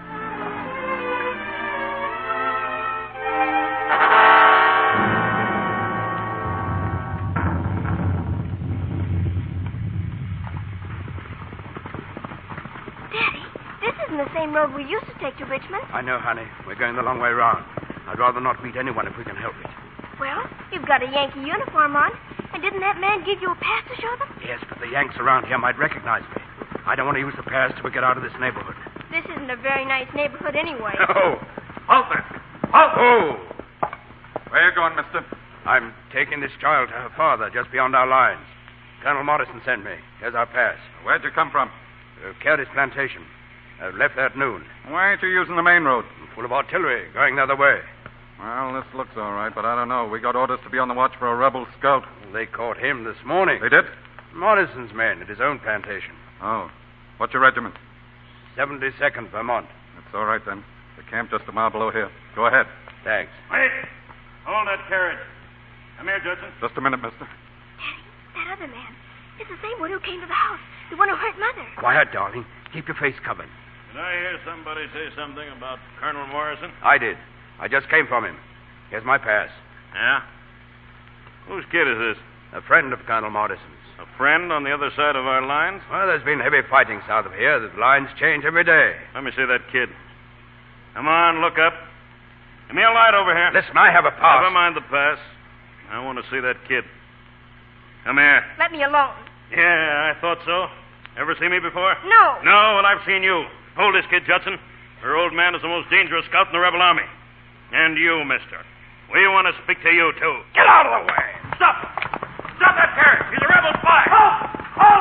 Daddy, this isn't the same road we used to take to Richmond. I know, honey. We're going the long way round. I'd rather not meet anyone if we can help it. Well, you've got a Yankee uniform on. And didn't that man give you a pass to show them? Yes, but the Yanks around here might recognize me. I don't want to use the pass till we get out of this neighborhood. This isn't a very nice neighborhood anyway. Oh! Halt there! Halt! Oh! Where you going, mister? I'm taking this child to her father just beyond our lines. Colonel Morrison sent me. Here's our pass. Where'd you come from? Carey's plantation. Left there at noon. Why ain't you using the main road? Full of artillery, going the other way. Well, this looks all right, but I don't know. We got orders to be on the watch for a rebel scout. They caught him this morning. They did? Morrison's men at his own plantation. Oh. What's your regiment? 72nd Vermont. That's all right, then. The camp just a mile below here. Go ahead. Thanks. Wait! Hold that carriage. Come here, Judson. Just a minute, mister. Daddy, that other man. It's the same one who came to the house. The one who hurt Mother. Quiet, darling. Keep your face covered. Did I hear somebody say something about Colonel Morrison? I did. I just came from him. Here's my pass. Yeah? Whose kid is this? A friend of Colonel Morrison's. A friend on the other side of our lines? Well, there's been heavy fighting south of here. The lines change every day. Let me see that kid. Come on, look up. Give me a light over here. Listen, I have a pass. Never mind the pass. I want to see that kid. Come here. Let me alone. Yeah, I thought so. Ever see me before? No. No, well, I've seen you. Hold this kid, Judson. Her old man is the most dangerous scout in the rebel army. And you, mister. We want to speak to you, too. Get out of the way! Stop! Stop that carriage! He's a rebel spy! Halt! Halt!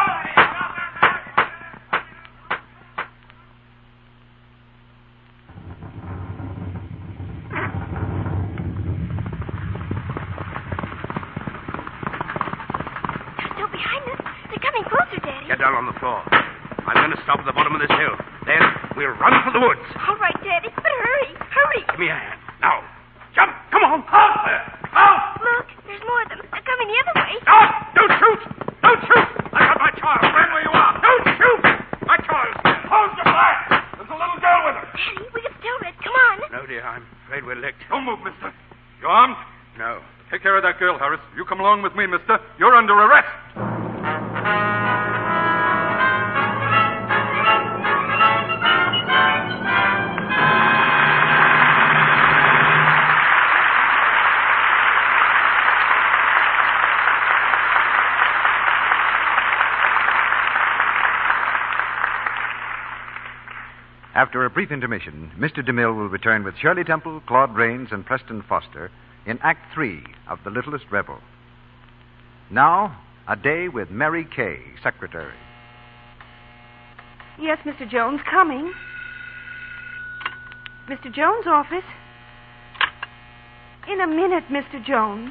They're still behind us. They're coming closer, Daddy. Get down on the floor. I'm going to stop at the bottom of this hill. Then we'll run for the woods. All right, Daddy. But hurry. Hurry. Give me a hand. Now. Jump. Come on. Halt there. Halt. Look, there's more of them. They're coming the other way. No! Don't shoot! Don't shoot! I got my child. Stand where you are. Don't shoot! My child. Hold your fire. There's a little girl with her. Daddy, we can still rest. Come on. No, dear. I'm afraid we're licked. Don't move, mister. You armed? No. Take care of that girl, Harris. You come along with me, mister. You're under arrest. After a brief intermission, Mr. DeMille will return with Shirley Temple, Claude Rains, and Preston Foster in Act 3 of The Littlest Rebel. Now, a day with Mary Kay, secretary. Yes, Mr. Jones, coming. Mr. Jones' office. In a minute, Mr. Jones.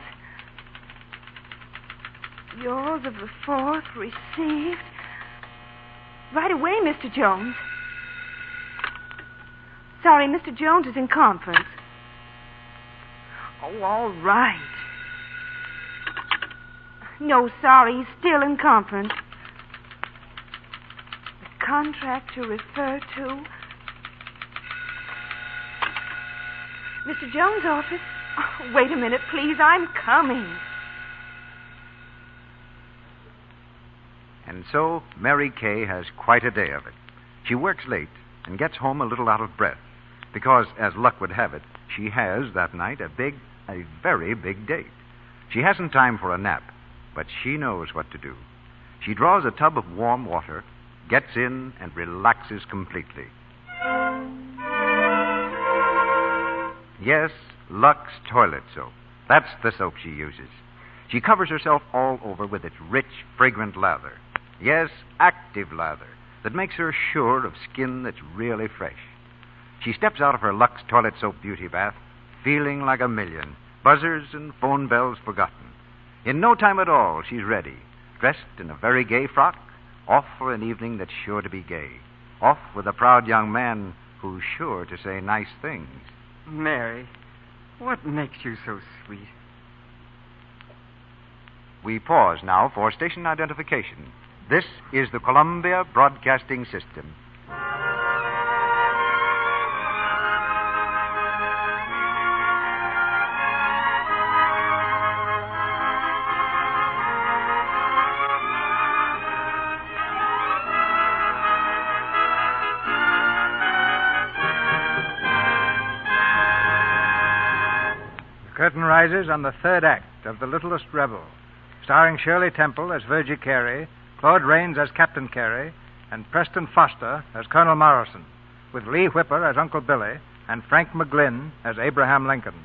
Yours of the 4th received. Right away, Mr. Jones. Sorry, Mr. Jones is in conference. Oh, all right. No, sorry, he's still in conference. The contract to refer to. Mr. Jones' office. Oh, wait a minute, please. I'm coming. And so Mary Kay has quite a day of it. She works late and gets home a little out of breath because, as luck would have it, she has that night a very big date. She hasn't time for a nap, but she knows what to do. She draws a tub of warm water, gets in, and relaxes completely. Yes, Lux toilet soap. That's the soap she uses. She covers herself all over with its rich, fragrant lather. Yes, active lather that makes her sure of skin that's really fresh. She steps out of her Lux toilet soap beauty bath feeling like a million, buzzers and phone bells forgotten. In no time at all, she's ready, dressed in a very gay frock, off for an evening that's sure to be gay, off with a proud young man who's sure to say nice things. Mary, what makes you so sweet? We pause now for station identification. This is the Columbia Broadcasting System. The curtain rises on the 3rd act of The Littlest Rebel, starring Shirley Temple as Virgie Carey, Claude Rains as Captain Carey, and Preston Foster as Colonel Morrison, with Lee Whipper as Uncle Billy and Frank McGlynn as Abraham Lincoln.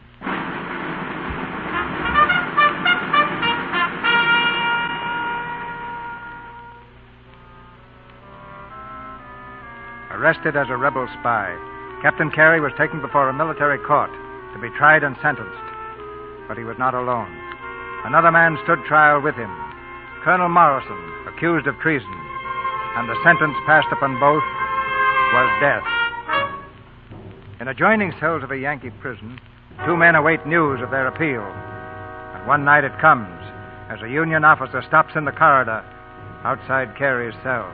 Arrested as a rebel spy, Captain Carey was taken before a military court to be tried and sentenced. But he was not alone. Another man stood trial with him, Colonel Morrison, accused of treason, and the sentence passed upon both was death. In adjoining cells of a Yankee prison, 2 men await news of their appeal. And one night it comes, as a Union officer stops in the corridor outside Carey's cell.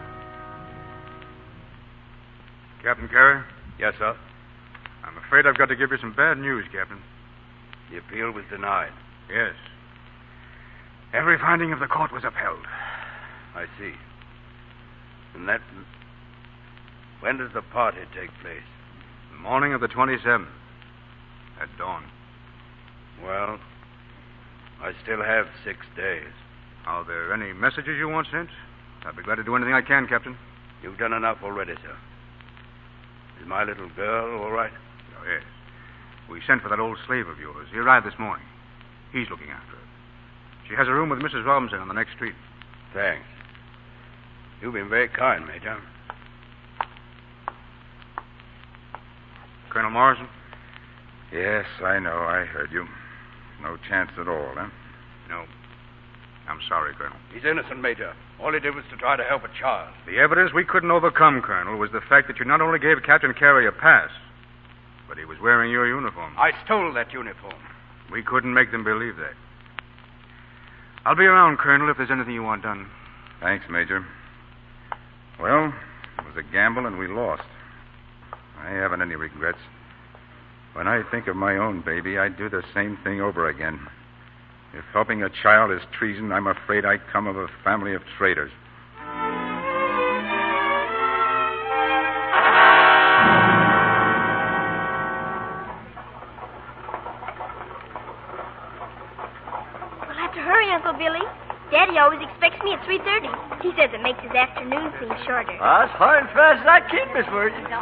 Captain Carey? Yes, sir. I'm afraid I've got to give you some bad news, Captain. The appeal was denied. Yes. Every finding of the court was upheld. I see. And that... When does the party take place? The morning of the 27th. At dawn. Well, I still have 6 days. Are there any messages you want sent? I'd be glad to do anything I can, Captain. You've done enough already, sir. Is my little girl all right? Oh, yes. We sent for that old slave of yours. He arrived this morning. He's looking after her. She has a room with Mrs. Robinson on the next street. Thanks. You've been very kind, Major. Colonel Morrison? Yes, I know. I heard you. No chance at all, huh? No. I'm sorry, Colonel. He's innocent, Major. All he did was to try to help a child. The evidence we couldn't overcome, Colonel, was the fact that you not only gave Captain Carey a pass, but he was wearing your uniform. I stole that uniform. We couldn't make them believe that. I'll be around, Colonel, if there's anything you want done. Thanks, Major. Well, it was a gamble and we lost. I haven't any regrets. When I think of my own baby, I'd do the same thing over again. If helping a child is treason, I'm afraid I come of a family of traitors. We'll have to hurry, Uncle Billy. Daddy always expects me at 3:30. He says it makes his afternoon seem shorter. As far and fast as I keep, Miss Virgie.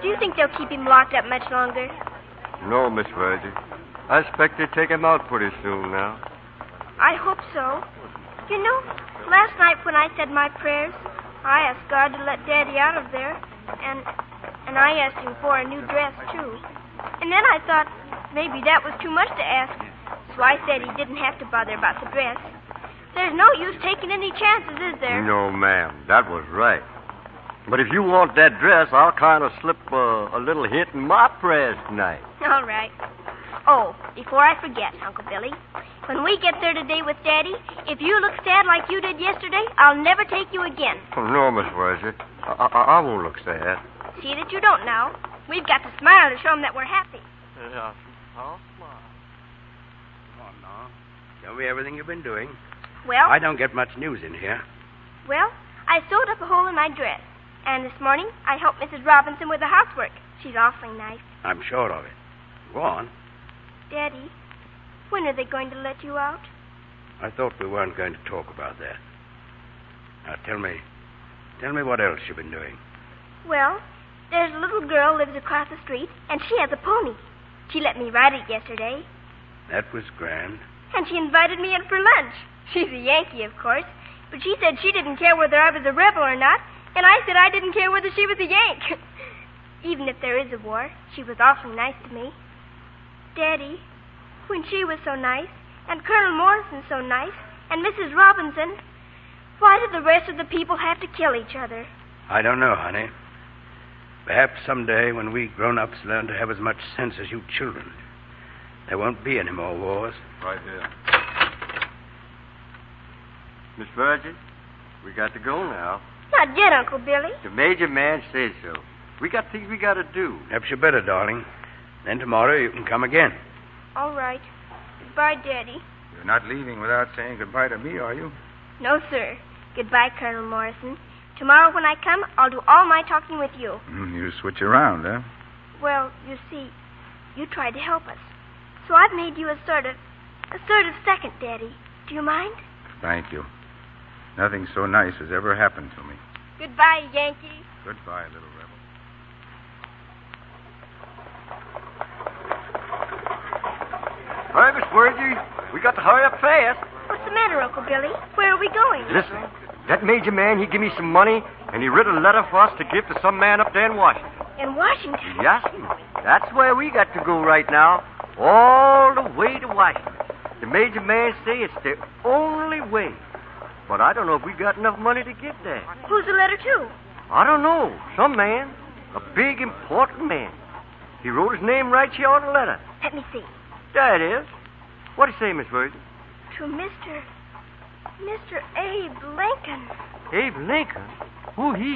Do you think they'll keep him locked up much longer? No, Miss Virgie. I expect they take him out pretty soon now. I hope so. You know, last night when I said my prayers, I asked God to let Daddy out of there, and I asked him for a new dress, too. And then I thought maybe that was too much to ask, so I said he didn't have to bother about the dress. There's no use taking any chances, is there? No, ma'am. That was right. But if you want that dress, I'll kind of slip a little hint in my prayers tonight. All right. Oh, before I forget, Uncle Billy, when we get there today with Daddy, if you look sad like you did yesterday, I'll never take you again. Oh, no, Miss Virgie. I won't look sad. See that you don't now. We've got to smile to show them that we're happy. Yeah, I'll smile. Come on now. Tell me everything you've been doing. Well? I don't get much news in here. Well, I sewed up a hole in my dress. And this morning, I helped Mrs. Robinson with the housework. She's awfully nice. I'm sure of it. Go on. Daddy, when are they going to let you out? I thought we weren't going to talk about that. Now, tell me what else you've been doing. Well, there's a little girl lives across the street, and she has a pony. She let me ride it yesterday. That was grand. And she invited me in for lunch. She's a Yankee, of course, but she said she didn't care whether I was a rebel or not, and I said I didn't care whether she was a Yank. Even if there is a war, she was awfully nice to me. Daddy, when she was so nice, and Colonel Morrison so nice, and Mrs. Robinson, why did the rest of the people have to kill each other? I don't know, honey. Perhaps someday when we grown-ups learn to have as much sense as you children, there won't be any more wars. Right here. Miss Virgie, we got to go now. Not yet, Uncle Billy. The major man says so. We got things we got to do. Perhaps you better, darling. Then tomorrow you can come again. All right. Goodbye, Daddy. You're not leaving without saying goodbye to me, are you? No, sir. Goodbye, Colonel Morrison. Tomorrow when I come, I'll do all my talking with you. You switch around, huh? Well, you see, you tried to help us. So I've made you a sort of second daddy. Do you mind? Thank you. Nothing so nice has ever happened to me. Goodbye, Yankee. Goodbye, little rebel. Hurry, Miss Virgie. We got to hurry up fast. What's the matter, Uncle Billy? Where are we going? Listen, that major man, he give me some money, and he writ a letter for us to give to some man up there in Washington. In Washington? Yes, that's where we got to go right now, all the way to Washington. The major man say it's the only way. But I don't know if we got enough money to get there. Who's the letter to? I don't know. Some man. A big, important man. He wrote his name right here on the letter. Let me see. There it is. What'd he say, Miss Virgie? To Mr. Abe Lincoln. Abe Lincoln? Who he?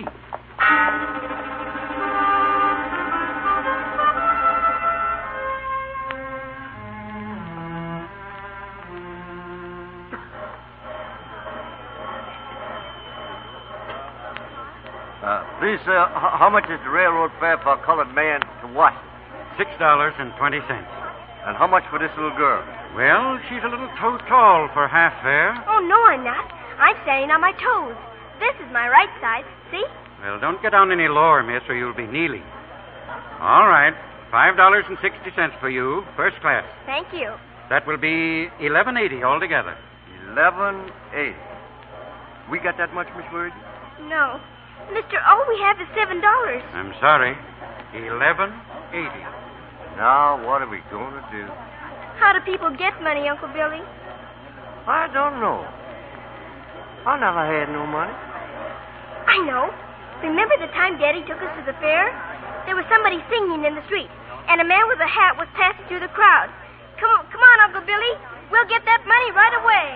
Please, sir, how much is the railroad fare for a colored man to Washington? $6.20. And how much for this little girl? Well, she's a little too tall for half fare. Oh, no, I'm not. I'm standing on my toes. This is my right side. See? Well, don't get down any lower, miss, or you'll be kneeling. All right. $5.60 for you, first class. Thank you. That will be $11.80 altogether. $11.80. We got that much, Miss Virgie? No. Mister, all we have is $7. I'm sorry. $11.80. Now, what are we going to do? How do people get money, Uncle Billy? I don't know. I never had no money. I know. Remember the time Daddy took us to the fair? There was somebody singing in the street, and a man with a hat was passing through the crowd. Come on, Uncle Billy. We'll get that money right away.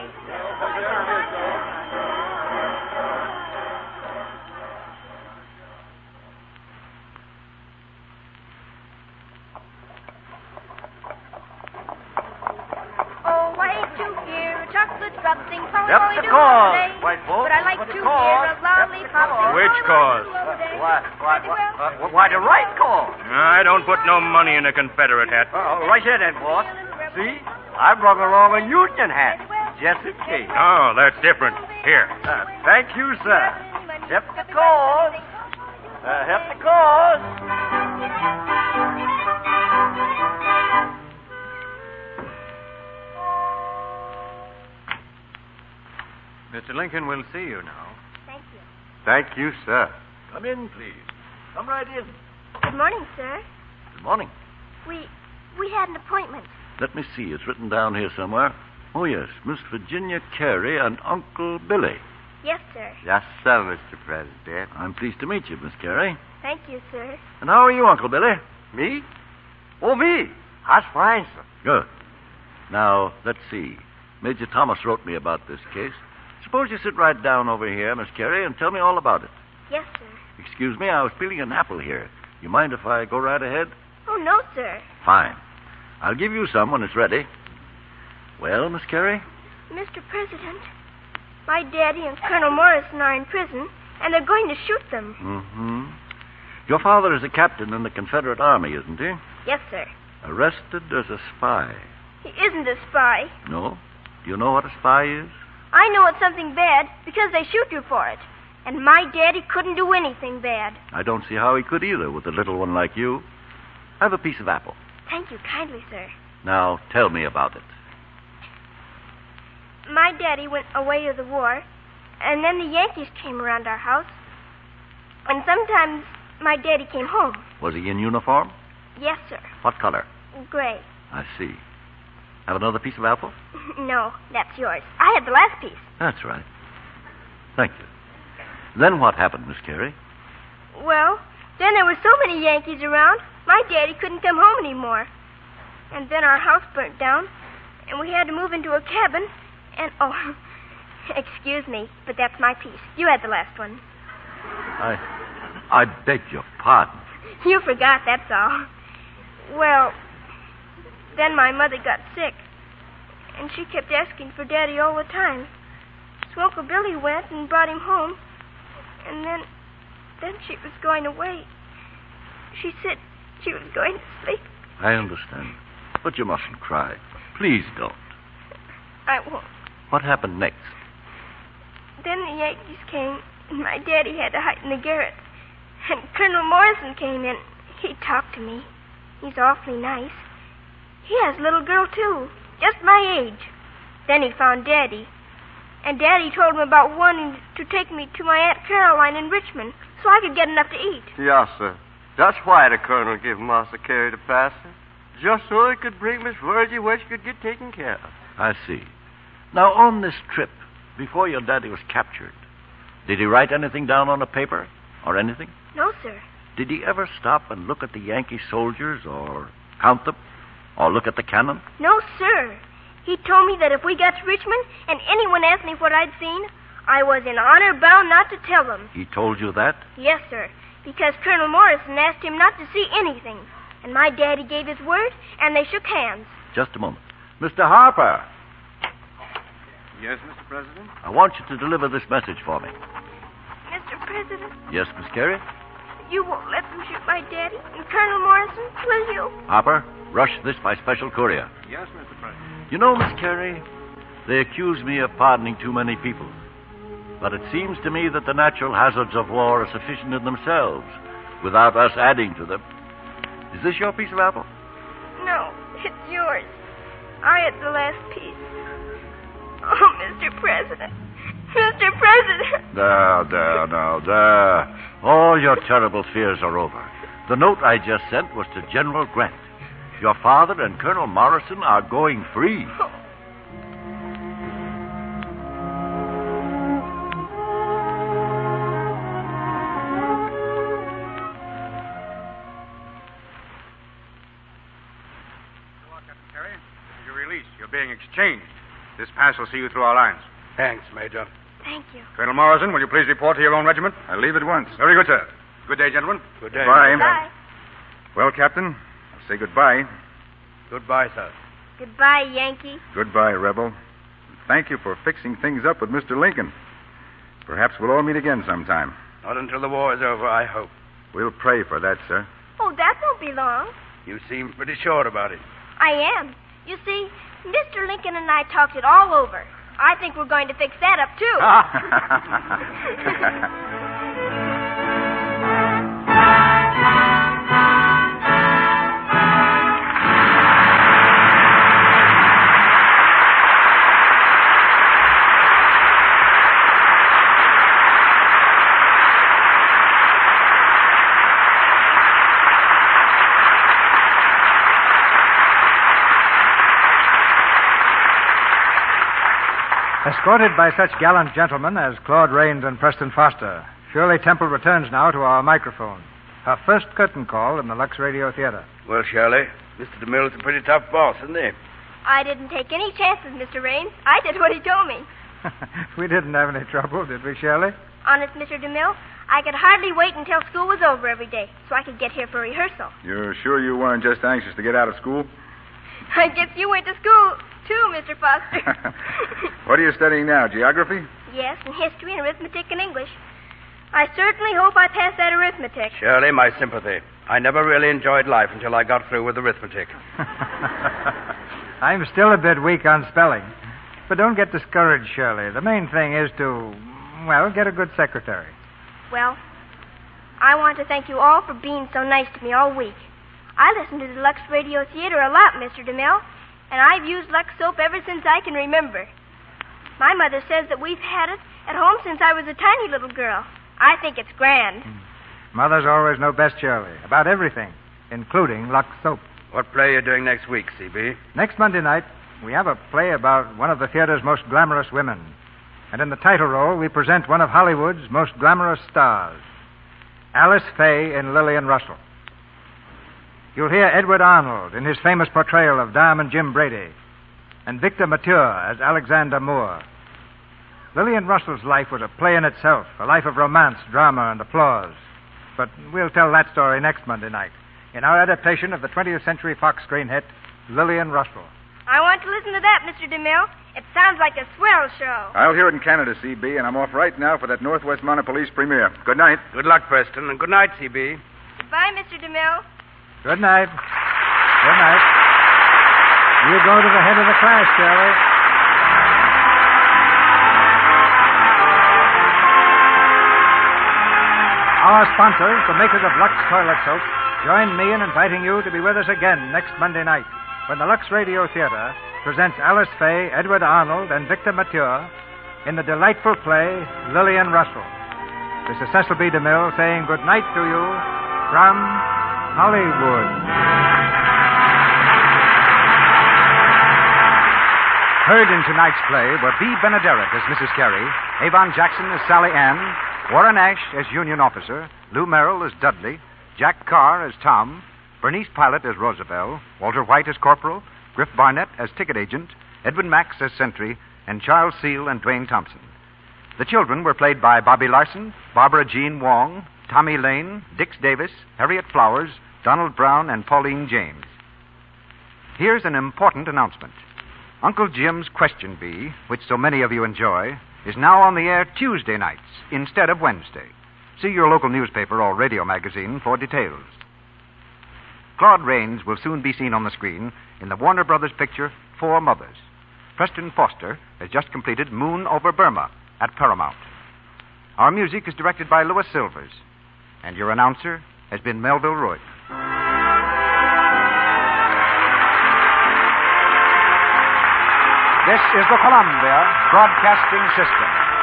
Yep, the cause, white folks. But I like to hear a lollipop. Which cause? Why, the right cause. I don't put no money in a Confederate hat. Right here, then, boss. See? I brought along a Union hat, just in case. Oh, that's different. Here. Thank you, sir. Help the cause. Help the cause. Mr. Lincoln will see you now. Thank you. Thank you, sir. Come in, please. Come right in. Good morning, sir. Good morning. We had an appointment. Let me see. It's written down here somewhere. Oh, yes. Miss Virginia Carey and Uncle Billy. Yes, sir. Yes, sir, Mr. President. I'm pleased to meet you, Miss Carey. Thank you, sir. And how are you, Uncle Billy? Me? Oh, me? That's fine, sir. Good. Now, let's see. Major Thomas wrote me about this case. Suppose you sit right down over here, Miss Carey, and tell me all about it. Yes, sir. Excuse me, I was peeling an apple here. You mind if I go right ahead? Oh, no, sir. Fine. I'll give you some when it's ready. Well, Miss Carey? Mr. President, my daddy and Colonel Morrison are in prison, and they're going to shoot them. Mm-hmm. Your father is a captain in the Confederate Army, isn't he? Yes, sir. Arrested as a spy. He isn't a spy. No? Do you know what a spy is? I know it's something bad because they shoot you for it. And my daddy couldn't do anything bad. I don't see how he could either with a little one like you. Have a piece of apple. Thank you kindly, sir. Now, tell me about it. My daddy went away to the war, and then the Yankees came around our house. And sometimes my daddy came home. Was he in uniform? Yes, sir. What color? Gray. I see. Have another piece of apple? No, that's yours. I had the last piece. That's right. Thank you. Then what happened, Miss Carey? Well, then there were so many Yankees around, my daddy couldn't come home anymore. And then our house burnt down, and we had to move into a cabin, and, oh, excuse me, but that's my piece. You had the last one. I beg your pardon. You forgot, that's all. Well, then my mother got sick, and she kept asking for Daddy all the time. So Uncle Billy went and brought him home, and then she was going away. She said she was going to sleep. I understand. But you mustn't cry. Please don't. I won't. What happened next? Then the Yankees came, and my daddy had to hide in the garret. And Colonel Morrison came in. He talked to me. He's awfully nice. He has a little girl, too, just my age. Then he found Daddy. And Daddy told him about wanting to take me to my Aunt Caroline in Richmond so I could get enough to eat. Yes, sir. That's why the colonel gave Master Carey the passing. Just so he could bring Miss Virgie where she could get taken care of. I see. Now, on this trip, before your daddy was captured, did he write anything down on a paper or anything? No, sir. Did he ever stop and look at the Yankee soldiers or count them or look at the cannon? No, sir. He told me that if we got to Richmond and anyone asked me what I'd seen, I was in honor bound not to tell them. He told you that? Yes, sir, because Colonel Morrison asked him not to see anything. And my daddy gave his word, and they shook hands. Just a moment. Mr. Harper. Yes, Mr. President? I want you to deliver this message for me. Mr. President? Yes, Miss Carey? You won't let them shoot my daddy and Colonel Morrison, will you? Harper, rush this by special courier. Yes, Mr. President. You know, Miss Carey, they accuse me of pardoning too many people. But it seems to me that the natural hazards of war are sufficient in themselves, without us adding to them. Is this your piece of apple? No, it's yours. I had the last piece. Oh, Mr. President. Mr. President. There. All your terrible fears are over. The note I just sent was to General Grant. Your father and Colonel Morrison are going free. Oh. Being exchanged. This pass will see you through our lines. Thanks, Major. Thank you. Colonel Morrison, will you please report to your own regiment? I'll leave at once. Very good, sir. Good day, gentlemen. Good day. Goodbye. Goodbye. Well, Captain, I'll say goodbye. Goodbye, sir. Goodbye, Yankee. Goodbye, Rebel. Thank you for fixing things up with Mr. Lincoln. Perhaps we'll all meet again sometime. Not until the war is over, I hope. We'll pray for that, sir. Oh, that won't be long. You seem pretty sure about it. I am. You see, Mr. Lincoln and I talked it all over. I think we're going to fix that up, too. Escorted by such gallant gentlemen as Claude Rains and Preston Foster, Shirley Temple returns now to our microphone. Her first curtain call in the Lux Radio Theater. Well, Shirley, Mr. DeMille's a pretty tough boss, isn't he? I didn't take any chances, Mr. Raines. I did what he told me. We didn't have any trouble, did we, Shirley? Honest, Mr. DeMille, I could hardly wait until school was over every day so I could get here for rehearsal. You're sure you weren't just anxious to get out of school? I guess you went to school, too, Mr. Foster. What are you studying now, geography? Yes, and history and arithmetic and English. I certainly hope I pass that arithmetic. Shirley, my sympathy. I never really enjoyed life until I got through with arithmetic. I'm still a bit weak on spelling. But don't get discouraged, Shirley. The main thing is to, get a good secretary. Well, I want to thank you all for being so nice to me all week. I listen to the Lux Radio Theater a lot, Mr. DeMille, and I've used Lux soap ever since I can remember. My mother says that we've had it at home since I was a tiny little girl. I think it's grand. Mothers always know best, Shirley, about everything, including Lux soap. What play are you doing next week, C.B.? Next Monday night, we have a play about one of the theater's most glamorous women. And in the title role, we present one of Hollywood's most glamorous stars, Alice Faye in Lillian Russell. You'll hear Edward Arnold in his famous portrayal of Diamond Jim Brady, and Victor Mature as Alexander Moore. Lillian Russell's life was a play in itself, a life of romance, drama, and applause. But we'll tell that story next Monday night in our adaptation of the 20th Century Fox screen hit, Lillian Russell. I want to listen to that, Mr. DeMille. It sounds like a swell show. I'll hear it in Canada, C.B., and I'm off right now for that Northwest Mounted Police premiere. Good night. Good luck, Preston, and good night, C.B. Goodbye, Mr. DeMille. Good night. Good night. You go to the head of the class, Shirley. Our sponsors, the makers of Lux Toilet Soap, join me in inviting you to be with us again next Monday night when the Lux Radio Theater presents Alice Faye, Edward Arnold, and Victor Mature in the delightful play Lillian Russell. This is Cecil B. DeMille saying good night to you from Hollywood. Heard in tonight's play were Bea Benaderet as Mrs. Carey, Avon Jackson as Sally Ann, Warren Ash as Union Officer, Lou Merrill as Dudley, Jack Carr as Tom, Bernice Pilot as Roosevelt, Walter White as Corporal, Griff Barnett as Ticket Agent, Edwin Max as Sentry, and Charles Seal and Dwayne Thompson. The children were played by Bobby Larson, Barbara Jean Wong, Tommy Lane, Dix Davis, Harriet Flowers, Donald Brown, and Pauline James. Here's an important announcement. Uncle Jim's Question Bee, which so many of you enjoy, is now on the air Tuesday nights instead of Wednesday. See your local newspaper or radio magazine for details. Claude Rains will soon be seen on the screen in the Warner Brothers picture Four Mothers. Preston Foster has just completed Moon Over Burma at Paramount. Our music is directed by Louis Silvers, and your announcer has been Melville Roy. This is the Columbia Broadcasting System.